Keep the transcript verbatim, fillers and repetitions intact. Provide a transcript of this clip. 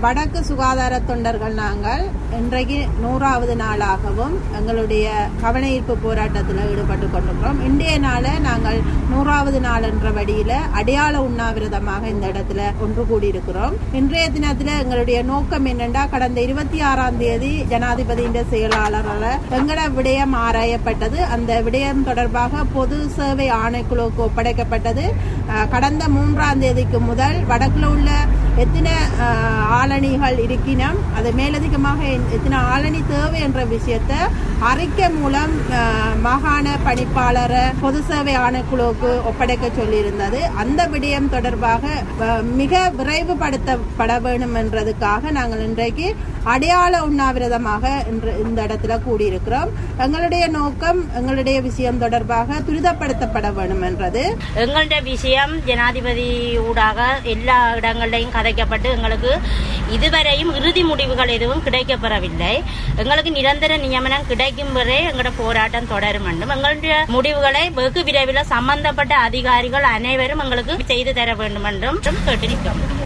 வடக்கு சுகாதார தொண்டர்கள் நாங்கள் இன்றைக்கு நூறாவது நாளாகவும் எங்களுடைய கவன ஈர்ப்பு போராட்டத்தில் ஈடுபட்டு கொண்டிருக்கிறோம். இன்றைய நாள நாங்கள் நூறாவது நாள் என்ற வழியில அடையாள உண்ணாவிரதமாக இந்த இடத்துல ஒன்று கூடியிருக்கிறோம். இன்றைய தினத்துல எங்களுடைய நோக்கம் என்னென்றா, கடந்த இருபத்தி ஆறாம் தேதி ஜனாதிபதியின் செயலாளரால் எங்கட விடயம் ஆராயப்பட்டது. அந்த விடயம் தொடர்பாக பொது சேவை ஆணைக்குழுவுக்கு ஒப்படைக்கப்பட்டது. கடந்த மூன்றாம் தேதிக்கு முதல் வடக்குல உள்ள எத்தனை ஆளணிகள் இருக்கினும் அது மேலதிகமாக எத்தனை ஆளணி தேவை என்ற விஷயத்தை அறிக்கை மூலம் மாகாண பணிப்பாளர் பொது சேவை ஆணைக்குழுவுக்கு ஒப்படைக்க சொல்லியிருந்தது. அந்த விடயம் தொடர்பாக மிக விரைவுபடுத்தப்பட வேண்டும் என்றதுக்காக நாங்கள் இன்றைக்கு அடையாள உண்ணாவிரதமாக இந்த இடத்துல கூடியிருக்கிறோம். எங்களுடைய நோக்கம் எங்களுடைய விஷயம் தொடர்பாக துரிதப்படுத்தப்பட வேண்டும் என்றது. எங்களுடைய விஷயம் ஜனாதிபதி ஊடாக எல்லா இடங்களையும் கதைக்கப்பட்டு எங்களுக்கு இதுவரையும் இறுதி முடிவுகள் எதுவும் கிடைக்கப்பெறவில்லை. எங்களுக்கு நிரந்தர நியமனம் கிடைக்கும் வரை எங்களுடைய போராட்டம் தொடரும் வேண்டும். எங்களுடைய முடிவுகளை வெகு விரைவில் சம்பந்தப்பட்ட அதிகாரிகள் அனைவரும் எங்களுக்கு செய்து தர வேண்டும் என்றும் கேட்டிருக்கிறோம்.